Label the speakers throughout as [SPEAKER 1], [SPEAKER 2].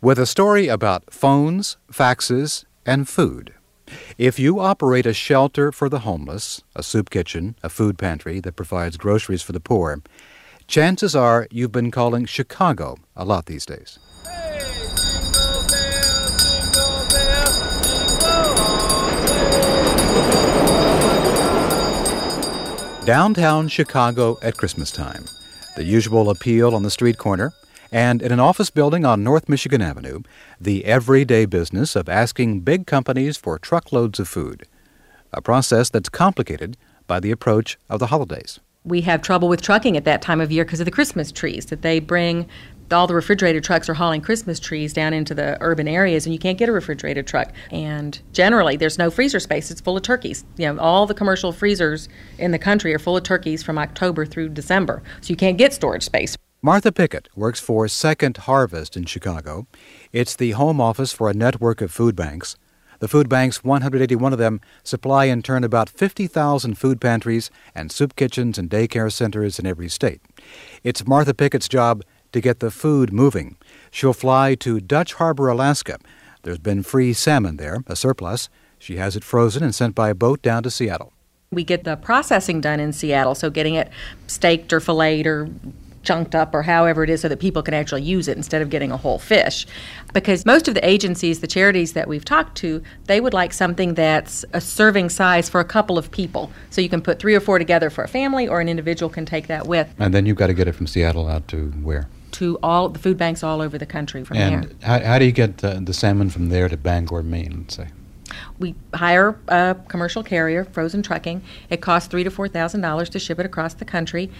[SPEAKER 1] with a story about phones, faxes, and food. If you operate a shelter for the homeless, a soup kitchen, a food pantry that provides groceries for the poor, chances are you've been calling Chicago a lot these days.
[SPEAKER 2] Hey, jingle bell, jingle bell, jingle all the way.
[SPEAKER 1] Downtown Chicago at Christmas time, the usual appeal on the street corner, and in an office building on North Michigan Avenue, the everyday business of asking big companies for truckloads of food, a process that's complicated by the approach of the holidays.
[SPEAKER 3] We have trouble with trucking at that time of year because of the Christmas trees, that they bring. All the refrigerated trucks are hauling Christmas trees down into the urban areas, and you can't get a refrigerated truck. And generally, there's no freezer space. It's full of turkeys. All the commercial freezers in the country are full of turkeys from October through December, so you can't get storage space.
[SPEAKER 1] Martha Pickett works for Second Harvest in Chicago. It's the home office for a network of food banks. The food banks, 181 of them, supply in turn about 50,000 food pantries and soup kitchens and daycare centers in every state. It's Martha Pickett's job to get the food moving. She'll fly to Dutch Harbor, Alaska. There's been free salmon there, a surplus. She has it frozen and sent by boat down to Seattle.
[SPEAKER 3] We get the processing done in Seattle, so getting it steaked or filleted or chunked up or however it is so that people can actually use it instead of getting a whole fish. Because most of the agencies, the charities that we've talked to, they would like something that's a serving size for a couple of people. So you can put 3 or 4 together for a family, or an individual can take that with.
[SPEAKER 1] And then you've got to get it from Seattle out to where?
[SPEAKER 3] To all the food banks all over the country from there.
[SPEAKER 1] And how do you get the salmon from there to Bangor, Maine, let's say?
[SPEAKER 3] We hire a commercial carrier, Frozen Trucking. It costs $3,000 to $4,000 to ship it across the country.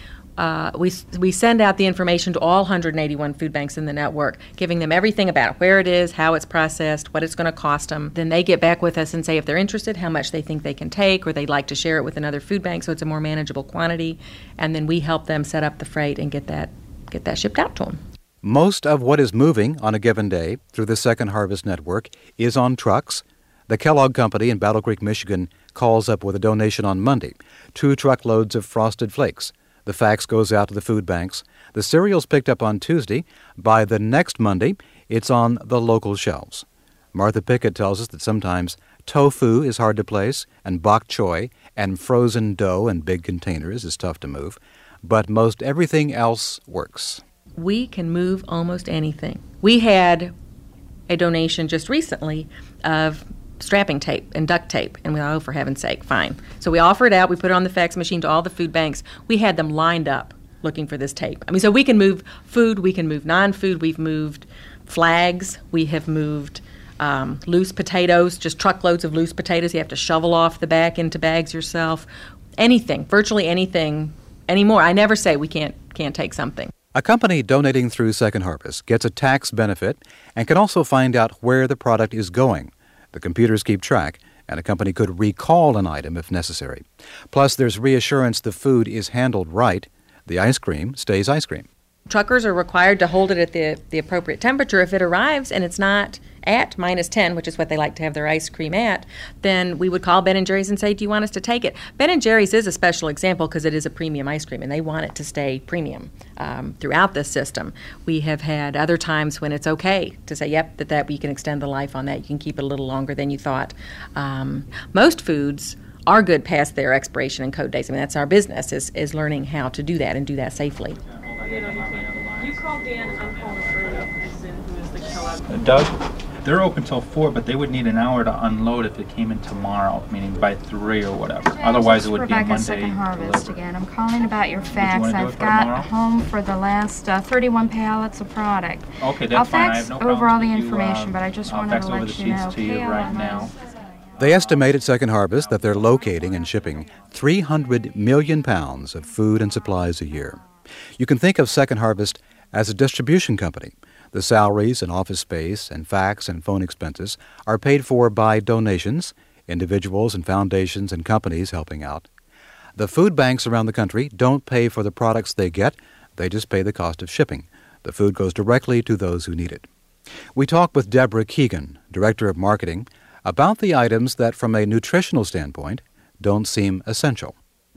[SPEAKER 3] We send out the information to all 181 food banks in the network, giving them everything about it, where it is, how it's processed, what it's going to cost them. Then they get back with us and say if they're interested, how much they think they can take, or they'd like to share it with another food bank so it's a more manageable quantity. And then we help them set up the freight and get that shipped out to them.
[SPEAKER 1] Most of what is moving on a given day through the Second Harvest Network is on trucks. The Kellogg Company in Battle Creek, Michigan, calls up with a donation on Monday, 2 truckloads of Frosted Flakes. The fax goes out to the food banks. The cereal's picked up on Tuesday. By the next Monday, it's on the local shelves. Martha Pickett tells us that sometimes tofu is hard to place, and bok choy and frozen dough in big containers is tough to move. But most everything else works.
[SPEAKER 3] We can move almost anything. We had a donation just recently of strapping tape and duct tape, and we thought, oh, for heaven's sake, fine. So we offer it out, we put it on the fax machine to all the food banks. We had them lined up looking for this tape. So we can move food, we can move non-food, we've moved flags, we have moved loose potatoes, just truckloads of loose potatoes. You have to shovel off the back into bags yourself. Anything, virtually anything anymore. I never say we can't take something.
[SPEAKER 1] A company donating through Second Harvest gets a tax benefit and can also find out where the product is going. The computers keep track, and a company could recall an item if necessary. Plus, there's reassurance the food is handled right. The ice cream stays ice cream.
[SPEAKER 3] Truckers are required to hold it at the appropriate temperature. If it arrives and it's not at -10, which is what they like to have their ice cream at, then we would call Ben & Jerry's and say, do you want us to take it? Ben & Jerry's is a special example because it is a premium ice cream, and they want it to stay premium throughout this system. We have had other times when it's okay to say, yep, that we can extend the life on that. You can keep it a little longer than you thought. Most foods are good past their expiration and code dates. That's our business, is learning how to do that and do that safely.
[SPEAKER 4] You call Dan, I'm calling who is the Kellogg.
[SPEAKER 5] Doug, they're open till 4, but they would need an hour to unload if it came in tomorrow, meaning by 3 or whatever.
[SPEAKER 6] Okay,
[SPEAKER 5] Otherwise, it would be a
[SPEAKER 6] Rebecca,
[SPEAKER 5] Monday
[SPEAKER 6] Second Harvest
[SPEAKER 5] delivery.
[SPEAKER 6] again. I'm calling about your fax.
[SPEAKER 5] wanna do it
[SPEAKER 6] I've
[SPEAKER 5] for
[SPEAKER 6] got
[SPEAKER 5] tomorrow?
[SPEAKER 6] home for the last 31 pallets of product.
[SPEAKER 5] Okay, that's
[SPEAKER 6] I'll
[SPEAKER 5] fine. I
[SPEAKER 6] fax
[SPEAKER 5] have no problem
[SPEAKER 6] over all the
[SPEAKER 5] with you,
[SPEAKER 6] information, but I just
[SPEAKER 5] I'll
[SPEAKER 6] wanted
[SPEAKER 5] fax
[SPEAKER 6] to
[SPEAKER 5] over
[SPEAKER 6] let
[SPEAKER 5] the
[SPEAKER 6] you know.
[SPEAKER 5] sheets to you right now.
[SPEAKER 1] They estimate at Second Harvest that they're locating and shipping 300 million pounds of food and supplies a year. You can think of Second Harvest as a distribution company. The salaries and office space and fax and phone expenses are paid for by donations, individuals and foundations and companies helping out. The food banks around the country don't pay for the products they get, they just pay the cost of shipping. The food goes directly to those who need it. We talk with Deborah Keegan, Director of Marketing, about the items that, from a nutritional standpoint, don't seem essential.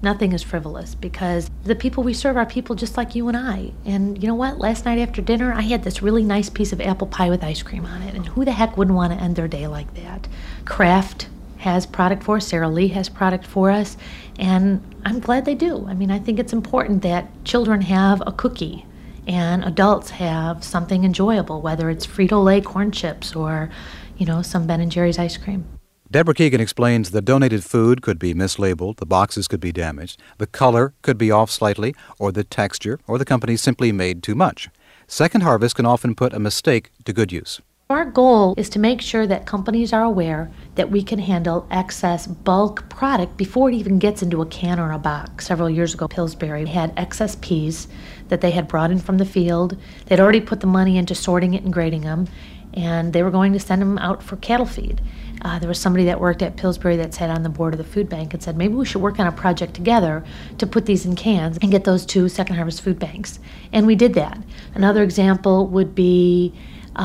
[SPEAKER 7] Nothing is frivolous because the people we serve are people just like you and I. And you know what? Last night after dinner, I had this really nice piece of apple pie with ice cream on it. And who the heck wouldn't want to end their day like that? Kraft has product for us. Sara Lee has product for us. And I'm glad they do. I mean, I think it's important that children have a cookie and adults have something enjoyable, whether it's Frito-Lay corn chips or, some Ben & Jerry's ice cream.
[SPEAKER 1] Deborah Keegan explains the donated food could be mislabeled, the boxes could be damaged, the color could be off slightly, or the texture, or the company simply made too much. Second Harvest can often put a mistake to good use.
[SPEAKER 7] Our goal is to make sure that companies are aware that we can handle excess bulk product before it even gets into a can or a box. Several years ago, Pillsbury had excess peas that they had brought in from the field. They'd already put the money into sorting it and grading them, and they were going to send them out for cattle feed. There was somebody that worked at Pillsbury that sat on the board of the food bank and said, maybe we should work on a project together to put these in cans and get those to Second Harvest food banks. And we did that. Another example would be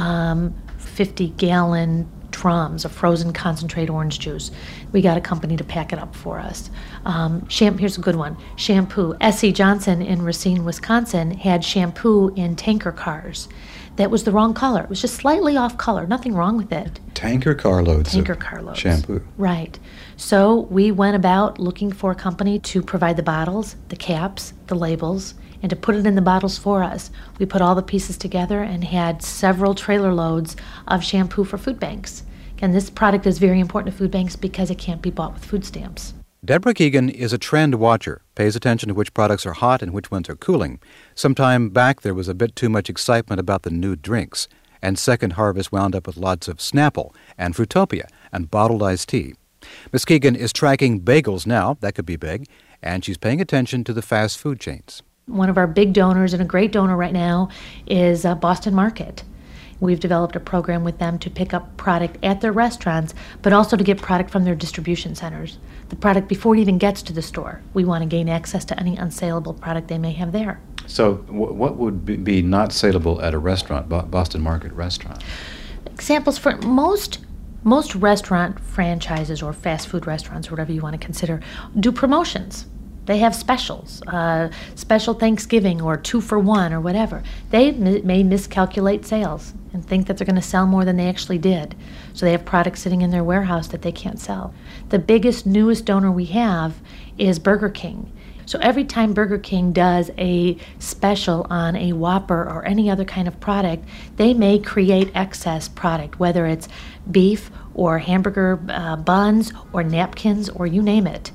[SPEAKER 7] 50-gallon drums of frozen concentrate orange juice. We got a company to pack it up for us. Here's a good one. Shampoo. S.C. Johnson in Racine, Wisconsin had shampoo in tanker cars. That was the wrong color. It was just slightly off color. Nothing wrong with it.
[SPEAKER 1] Tanker carloads of shampoo.
[SPEAKER 7] Right. So we went about looking for a company to provide the bottles, the caps, the labels, and to put it in the bottles for us. We put all the pieces together and had several trailer loads of shampoo for food banks. And this product is very important to food banks because it can't be bought with food stamps.
[SPEAKER 1] Deborah Keegan is a trend watcher, pays attention to which products are hot and which ones are cooling. Some time back, there was a bit too much excitement about the new drinks, and Second Harvest wound up with lots of Snapple and Fruitopia and bottled iced tea. Miss Keegan is tracking bagels now, that could be big, and she's paying attention to the fast food chains.
[SPEAKER 7] One of our big donors and a great donor right now is Boston Market. We've developed a program with them to pick up product at their restaurants, but also to get product from their distribution centers. The product before it even gets to the store. We want to gain access to any unsaleable product they may have there.
[SPEAKER 1] So what would be not saleable at a restaurant, Boston Market restaurant?
[SPEAKER 7] Examples for most restaurant franchises or fast food restaurants, or whatever you want to consider, do promotions. They have specials, special Thanksgiving or 2 for 1 or whatever. They may miscalculate sales and think that they're going to sell more than they actually did. So they have products sitting in their warehouse that they can't sell. The biggest, newest donor we have is Burger King. So every time Burger King does a special on a Whopper or any other kind of product, they may create excess product, whether it's beef or hamburger buns or napkins or you name it.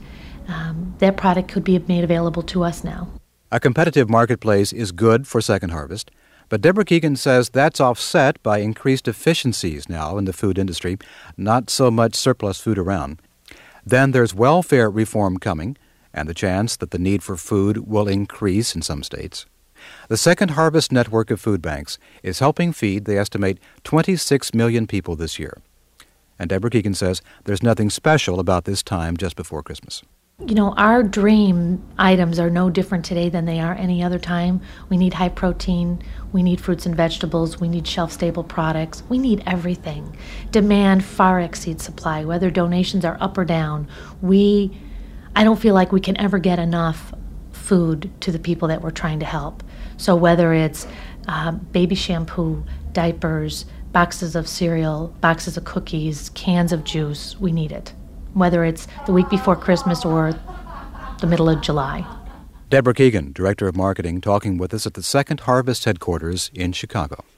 [SPEAKER 7] That product could be made available to us now.
[SPEAKER 1] A competitive marketplace is good for Second Harvest, but Deborah Keegan says that's offset by increased efficiencies now in the food industry, not so much surplus food around. Then there's welfare reform coming, and the chance that the need for food will increase in some states. The Second Harvest network of food banks is helping feed, they estimate, 26 million people this year. And Deborah Keegan says there's nothing special about this time just before Christmas.
[SPEAKER 7] You know, our dream items are no different today than they are any other time. We need high protein, we need fruits and vegetables, we need shelf-stable products, we need everything. Demand far exceeds supply, whether donations are up or down. I don't feel like we can ever get enough food to the people that we're trying to help. So whether it's baby shampoo, diapers, boxes of cereal, boxes of cookies, cans of juice, we need it. Whether it's the week before Christmas or the middle of July.
[SPEAKER 1] Deborah Keegan, Director of Marketing, talking with us at the Second Harvest headquarters in Chicago.